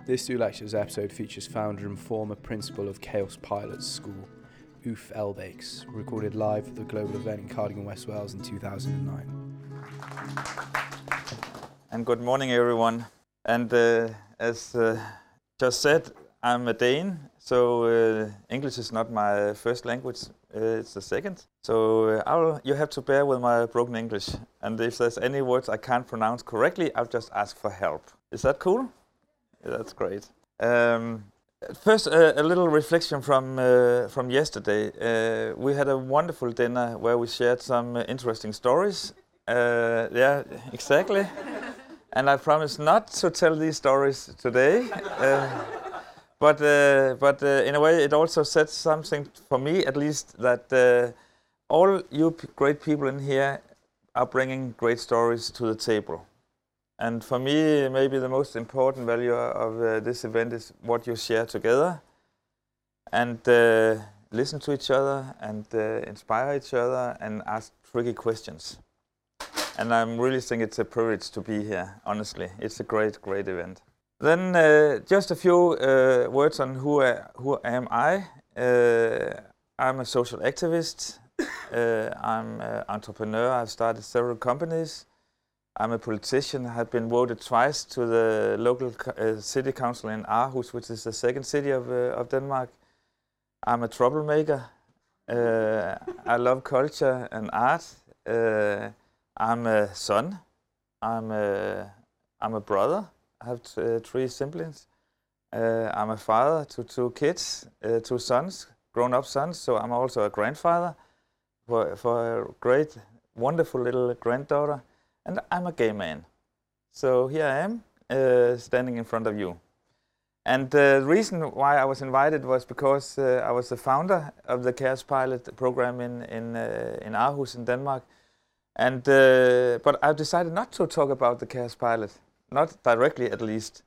This Two Lectures episode features founder and former principal of Chaos Pilots School, Uffe Elbakes, recorded live at the global event in Cardigan, West Wales in 2009. And good morning, everyone. And as just said, I'm a Dane, so English is not my first language, it's the second. So you have to bear with my broken English. And if there's any words I can't pronounce correctly, I'll just ask for help. Is that cool? Yeah, that's great. First, a little reflection from yesterday. We had a wonderful dinner where we shared some interesting stories. Yeah, exactly. And I promise not to tell these stories today. But in a way, it also said something for me, at least, that all you great people in here are bringing great stories to the table. And for me, maybe the most important value of this event is what you share together and listen to each other and inspire each other and ask tricky questions. And I really think it's a privilege to be here, honestly. It's a great, great event. Then just a few words on who am I. I'm a social activist. I'm an entrepreneur. I've started several companies. I'm a politician. I have been voted twice to the local city council in Aarhus, which is the second city of Denmark. I'm a troublemaker. I love culture and art. I'm a son. I'm a brother. I have three siblings. I'm a father to two kids, two sons, grown-up sons. So I'm also a grandfather for a great, wonderful little granddaughter. And I'm a gay man. So here I am, standing in front of you. And the reason why I was invited was because I was the founder of the Chaos Pilot program in Aarhus in Denmark. And but I've decided not to talk about the Chaos Pilot, not directly at least.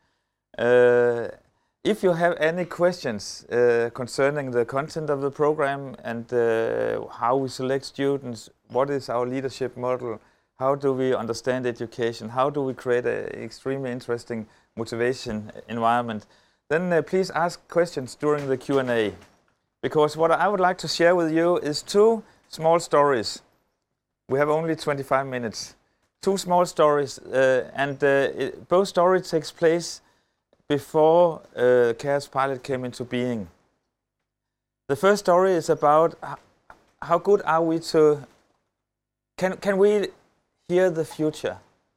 If you have any questions concerning the content of the program and how we select students, what is our leadership model, how do we understand education, how do we create an extremely interesting motivation environment, then please ask questions during the Q&A. Because what I would like to share with you is two small stories. We have only 25 minutes. Two small stories, and both stories takes place before Chaos Pilot came into being. The first story is about how good are we to, can we hear the future?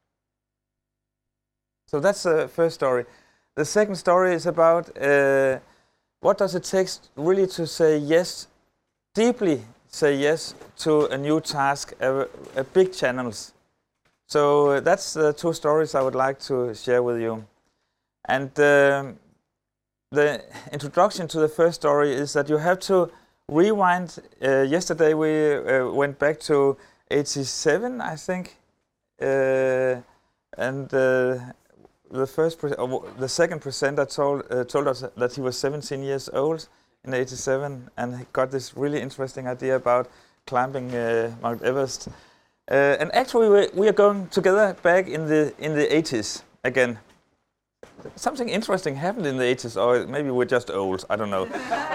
So that's the first story. The second story is about what does it take really to say yes, deeply say yes to a new task, a big channels. So that's the two stories I would like to share with you. And the introduction to the first story is that you have to rewind. Yesterday we went back to 87, I think. And the second presenter told us that he was 17 years old in 87, and he got this really interesting idea about climbing Mount Everest. And actually, we are going together back in the 80s again. Something interesting happened in the 80s, or maybe we're just old. I don't know.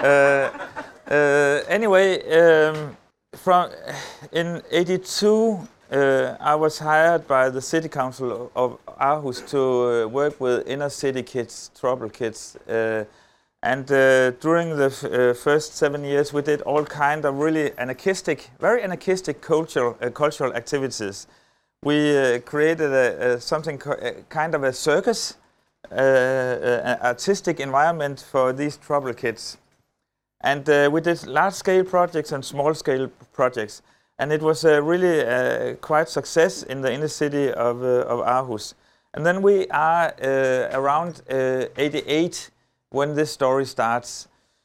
Anyway, from in 82. I was hired by the city council of Aarhus to work with inner city kids, trouble kids. And during the first 7 years, we did all kind of really very anarchistic cultural activities. We created something kind of a circus, artistic environment for these trouble kids. And we did large-scale projects and small-scale projects. And it was really quite success in the inner city of Aarhus. And then we are around 88 when this story starts.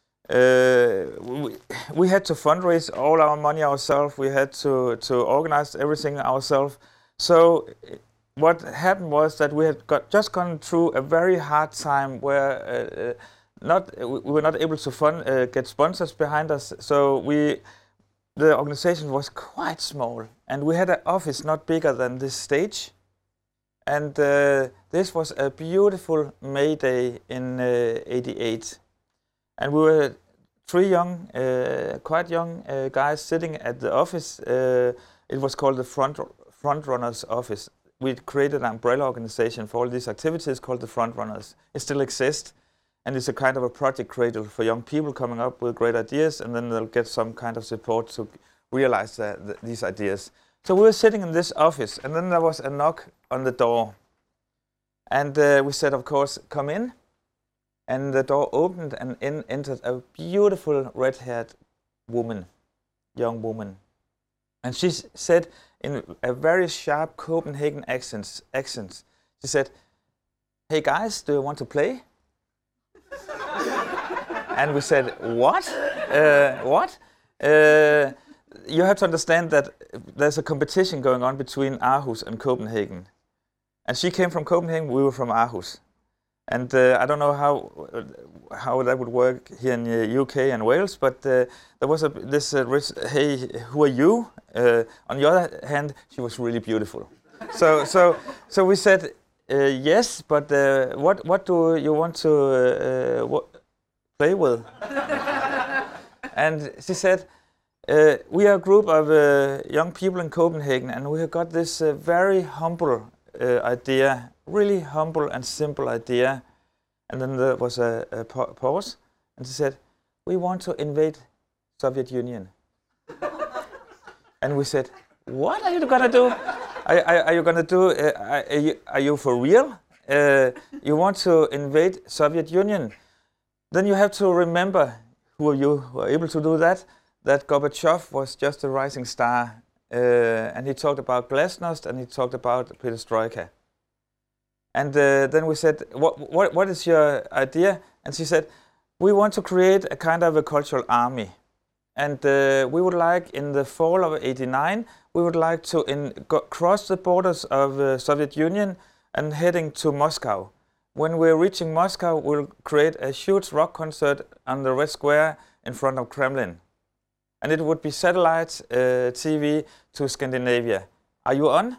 We had to fundraise all our money ourselves. We had to organize everything ourselves. So what happened was that we had just gone through a very hard time where we were not able to get sponsors behind us. So the organization was quite small, and we had an office not bigger than this stage. And the This was a beautiful May Day in '88. And we were three young, quite young guys sitting at the office. It was called the Front Runners office. We created an umbrella organization for all these activities called the Front Runners. It still exists, and it's a kind of a project cradle for young people coming up with great ideas, and then they'll get some kind of support to realize these ideas. So we were sitting in this office, and then there was a knock on the door. And we said, of course, come in. And the door opened, and in entered a beautiful red-haired woman, young woman. And she said in a very sharp Copenhagen accent, she said, "Hey guys, do you want to play?" And we said, "What? What?" You have to understand that there's a competition going on between Aarhus and Copenhagen. And she came from Copenhagen, we were from Aarhus. And I don't know how that would work here in the UK and Wales, but there was hey, who are you? On the other hand, she was really beautiful. So we said, yes, but what do you want to play with? And she said, we are a group of young people in Copenhagen, and we have got this very humble idea, really humble and simple idea. And then there was a pause, and she said, we want to invade Soviet Union. And we said, what are you gonna do? Are you gonna do? Are you for real? You want to invade Soviet Union? Then you have to remember, who are you who are able to do that? That Gorbachev was just a rising star, and he talked about glasnost and he talked about perestroika. And then we said, what is your idea? And she said, we want to create a kind of a cultural army. And we would like, in the fall of '89, we would like to cross the borders of the Soviet Union and heading to Moscow. When we're reaching Moscow, we'll create a huge rock concert on the Red Square in front of Kremlin. And it would be satellite TV to Scandinavia. Are you on?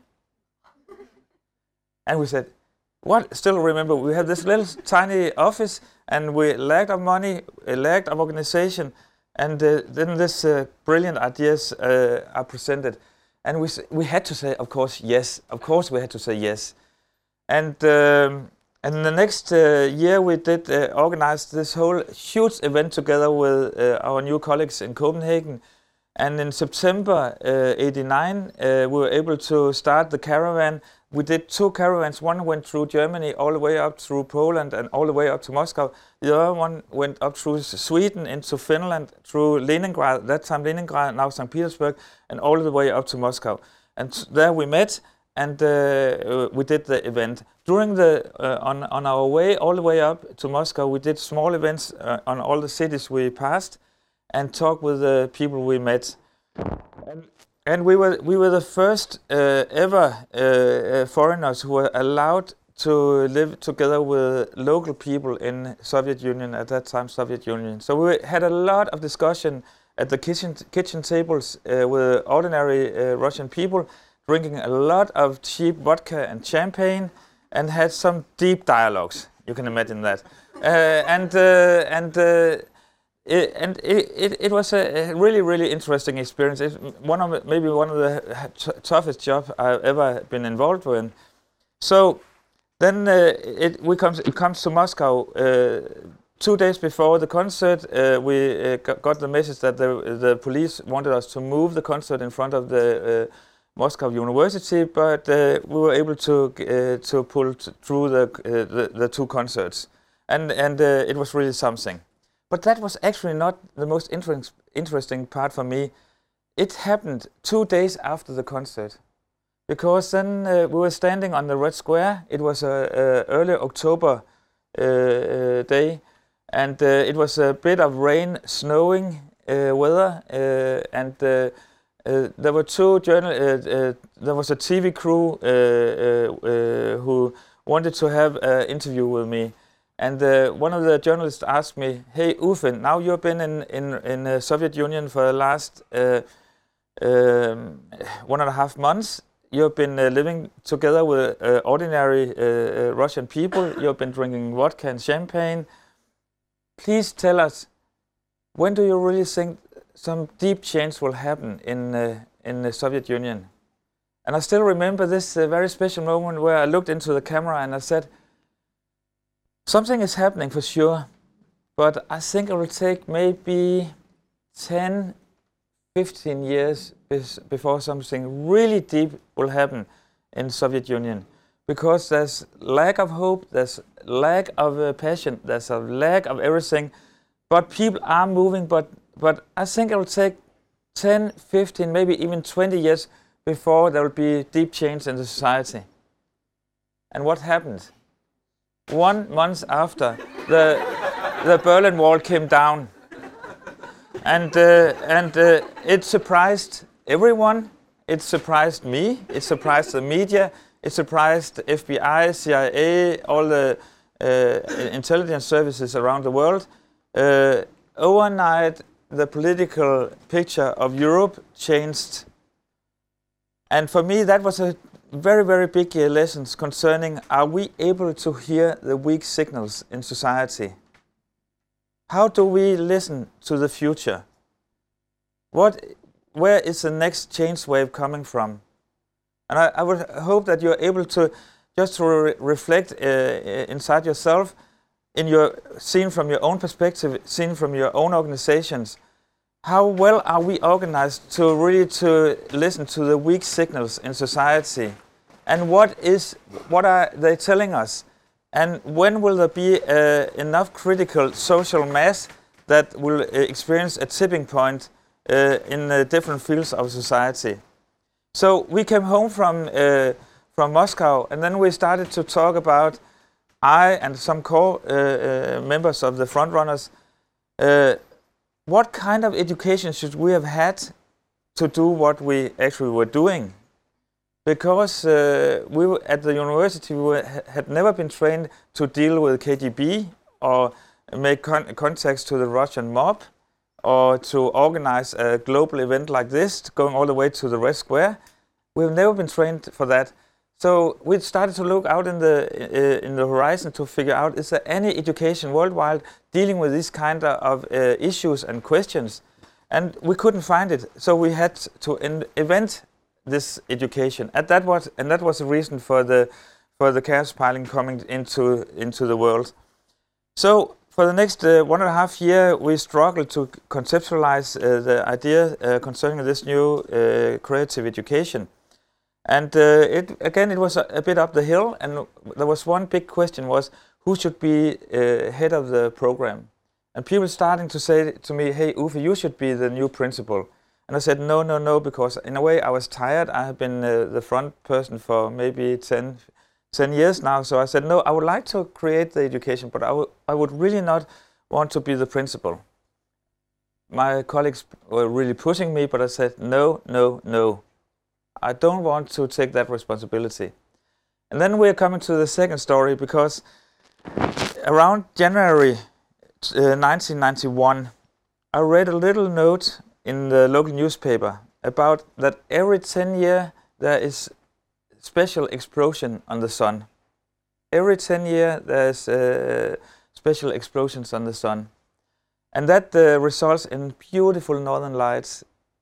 And we said, what? Still remember, we have this little tiny office, and we lacked of money, lacked of organization, and then this brilliant ideas are presented. And we had to say, of course, yes. Of course we had to say yes. And the next year we did organize this whole huge event together with our new colleagues in Copenhagen. And in September '89, we were able to start the caravan. We did two caravans. One went through Germany all the way up through Poland and all the way up to Moscow. The other one went up through Sweden into Finland, through Leningrad, that time Leningrad, now St. Petersburg, and all the way up to Moscow. And there we met, and we did the event. During on our way all the way up to Moscow, we did small events on all the cities we passed, and talked with the people we met. And we were the first ever foreigners who were allowed to live together with local people in Soviet Union, at that time Soviet Union. So we had a lot of discussion at the kitchen tables with ordinary Russian people, drinking a lot of cheap vodka and champagne, and had some deep dialogues. You can imagine that. It was a really, really interesting experience. It's maybe one of the toughest jobs I've ever been involved with. So then it comes to Moscow. 2 days before the concert, we got the message that the police wanted us to move the concert in front of the Moscow University, but we were able to pull through the two concerts, and it was really something. But that was actually not the most interesting part for me. It happened 2 days after the concert, because then we were standing on the Red Square. It was early October day, and it was a bit of rain, snowing weather, and there were two there was a TV crew who wanted to have an interview with me. And one of the journalists asked me, "Hey, Uffe, now you've been in the Soviet Union for the last 1.5 months. You've been living together with ordinary Russian people. You've been drinking vodka and champagne. Please tell us, when do you really think some deep change will happen in the Soviet Union? And I still remember this very special moment where I looked into the camera and I said, something is happening for sure, but I think it will take maybe 10, 15 years before something really deep will happen in the Soviet Union. Because there's lack of hope, there's lack of passion, there's a lack of everything. But people are moving, but I think it will take 10, 15, maybe even 20 years before there will be deep change in the society. And what happened? 1 month after, the Berlin Wall came down. And it surprised everyone. It surprised me. It surprised the media. It surprised FBI, CIA, all the intelligence services around the world. Overnight, the political picture of Europe changed. And for me, that was a very, very big lesson concerning, are we able to hear the weak signals in society? How do we listen to the future? Where is the next change wave coming from? And I would hope that you're able to just reflect inside yourself, seen from your own perspective, seen from your own organizations. How well are we organized to really listen to the weak signals in society? And what are they telling us? And when will there be enough critical social mass that will experience a tipping point in different fields of society? So we came home from Moscow, and then we started to talk about, I and some core members of the frontrunners, what kind of education should we have had to do what we actually were doing? Because we were at the university, had never been trained to deal with KGB or make contacts to the Russian mob or to organize a global event like this, going all the way to the Red Square. We've never been trained for that. So we started to look out in the horizon to figure out, is there any education worldwide dealing with these kind of issues and questions? And we couldn't find it. So we had to invent this education. And that was the reason for the chaos piling coming into the world. So for the next 1.5 years, we struggled to conceptualize the idea concerning this new creative education. And it was a bit up the hill, and there was one big question was, who should be head of the program? And people starting to say to me, hey, Uffe, you should be the new principal. And I said, no, because in a way I was tired. I have been the front person for maybe 10 years now. So I said, no, I would like to create the education, but I would really not want to be the principal. My colleagues were really pushing me, but I said, no. I don't want to take that responsibility. And then we're coming to the second story, because around January 1991, I read a little note in the local newspaper about that every 10 years there is special explosion on the sun. Every 10 years there's special explosions on the sun. And that results in beautiful northern lights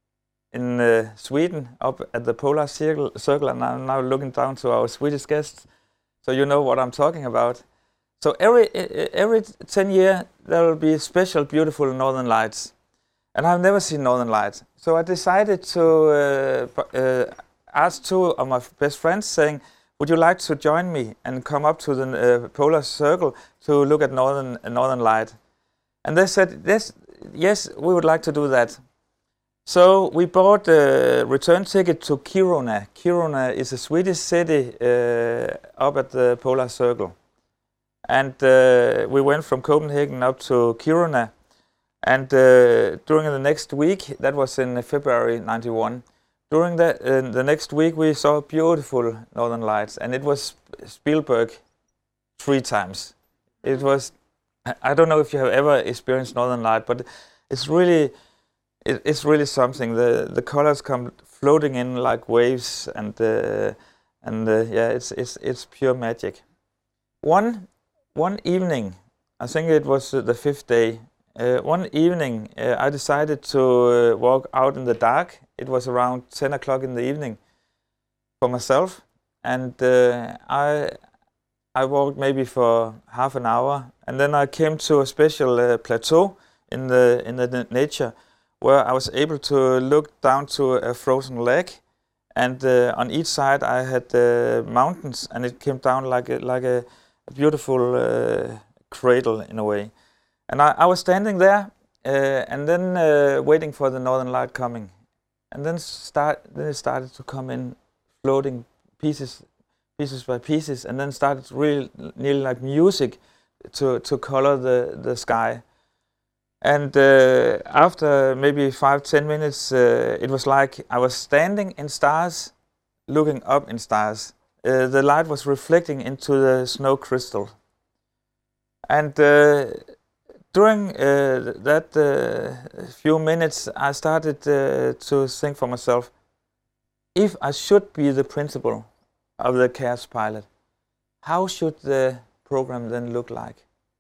in Sweden, up at the polar circle, and I'm now looking down to our Swedish guests, so you know what I'm talking about. So every 10 years there will be special beautiful northern lights. And I've never seen northern lights. So I decided to ask 2 of my best friends, saying, would you like to join me and come up to the polar circle to look at northern light? And they said, yes, we would like to do that. So we bought a return ticket to Kiruna. Kiruna is a Swedish city up at the polar circle. And we went from Copenhagen up to Kiruna. And during the next week, that was in February 91, during the next week we saw beautiful northern lights, and it was Spielberg 3 times. It was, I don't know if you have ever experienced northern light, but it's really it's really something. The colors come floating in like waves, and yeah, it's pure magic. One evening, I think it was the 5th day. One evening, I decided to walk out in the dark. It was around 10 o'clock in the evening for myself, and I walked maybe for half an hour, and then I came to a special plateau in the nature, where I was able to look down to a frozen lake, and on each side I had mountains, and it came down like a beautiful cradle in a way. And I was standing there, and then waiting for the northern light coming, and then it started to come in, floating pieces by pieces, and then started really nearly like music to color the sky. And after maybe 5-10 minutes, it was like I was standing in stars, looking up in stars. The light was reflecting into the snow crystal. And during that few minutes, I started to think for myself, if I should be the principal of the Chaos Pilot, how should the program then look like?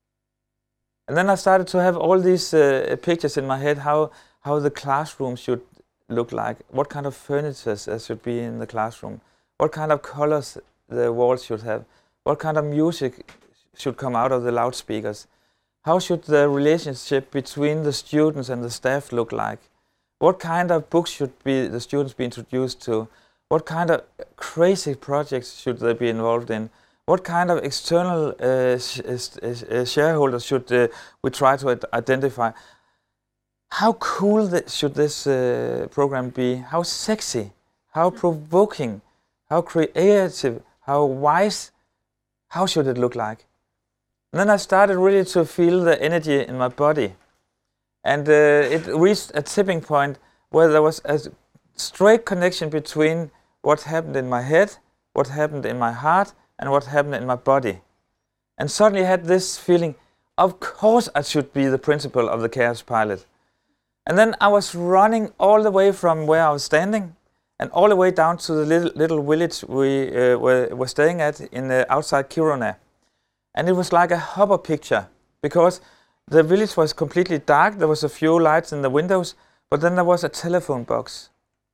And then I started to have all these pictures in my head, how the classroom should look like, what kind of furniture there should be in the classroom, what kind of colors the walls should have, what kind of music should come out of the loudspeakers, how should the relationship between the students and the staff look like, what kind of books should the students be introduced to, what kind of crazy projects should they be involved in, what kind of external shareholders should we try to identify? How cool should this program be? How sexy? How provoking? How creative? How wise? How should it look like? And then I started really to feel the energy in my body. And it reached a tipping point where there was a straight connection between what happened in my head, what happened in my heart, and what happened in my body. And suddenly I had this feeling, of course I should be the principal of the Chaos Pilot. And then I was running all the way from where I was standing and all the way down to the little village we were staying at in outside Kiruna. And it was like a hover picture, because the village was completely dark. There was a few lights in the windows, but then there was a telephone box.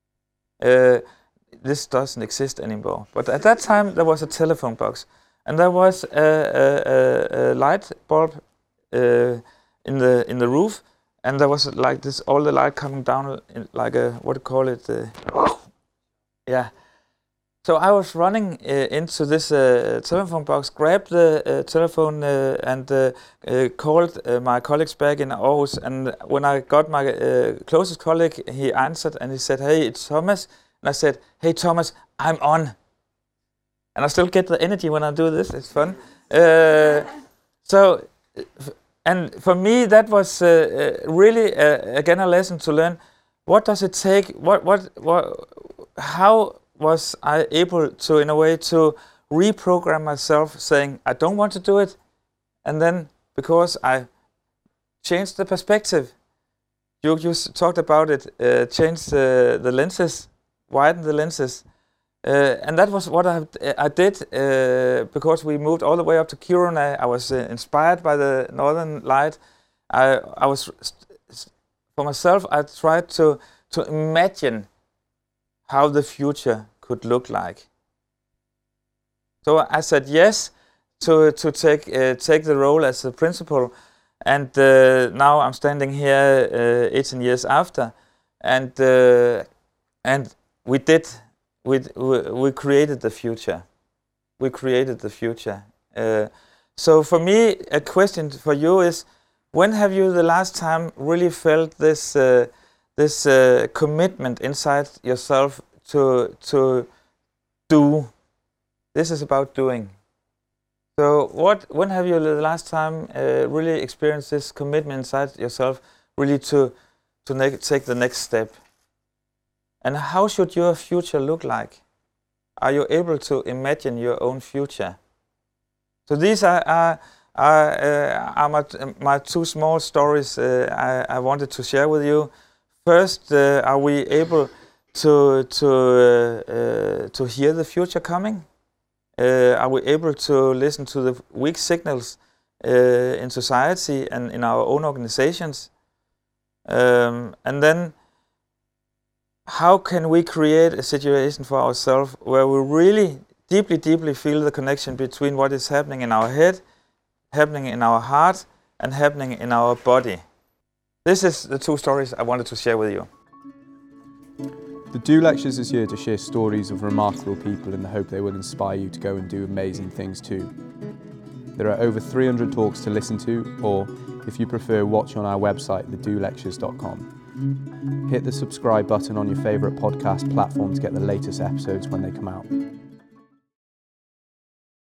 This doesn't exist anymore, but at that time there was a telephone box, and there was a light bulb in the roof, and there was like this, all the light coming down like a, what do you call it? Yeah. So I was running into this telephone box, grabbed the telephone and called my colleagues back in Aarhus. And when I got my closest colleague, he answered and he said, "Hey, it's Thomas." And I said, "Hey, Thomas, I'm on." And I still get the energy when I do this. It's fun. And for me, that was really again a lesson to learn. What does it take? How was I able to, in a way, to reprogram myself, saying I don't want to do it, and then because I changed the perspective, you talked about it, change the lenses, widen the lenses, and that was what I did because we moved all the way up to Kiruna. I was inspired by the northern light. I was for myself. I tried to imagine how the future could look like. So I said yes to take the role as the principal, and now I'm standing here 18 years after, and we created the future. We created the future. So for me, a question for you is: when have you the last time really felt this commitment inside yourself to do? This is about doing. So when have you the last time really experienced this commitment inside yourself, really to take the next step? And how should your future look like? Are you able to imagine your own future? So these are my two small stories I wanted to share with you. First, are we able to hear the future coming? Are we able to listen to the weak signals in society and in our own organizations? And then, how can we create a situation for ourselves where we really deeply feel the connection between what is happening in our head, happening in our heart, and happening in our body? This is the two stories I wanted to share with you. The Do Lectures is here to share stories of remarkable people in the hope they will inspire you to go and do amazing things too. There are over 300 talks to listen to, or if you prefer, watch on our website, thedolectures.com. Hit the subscribe button on your favourite podcast platform to get the latest episodes when they come out.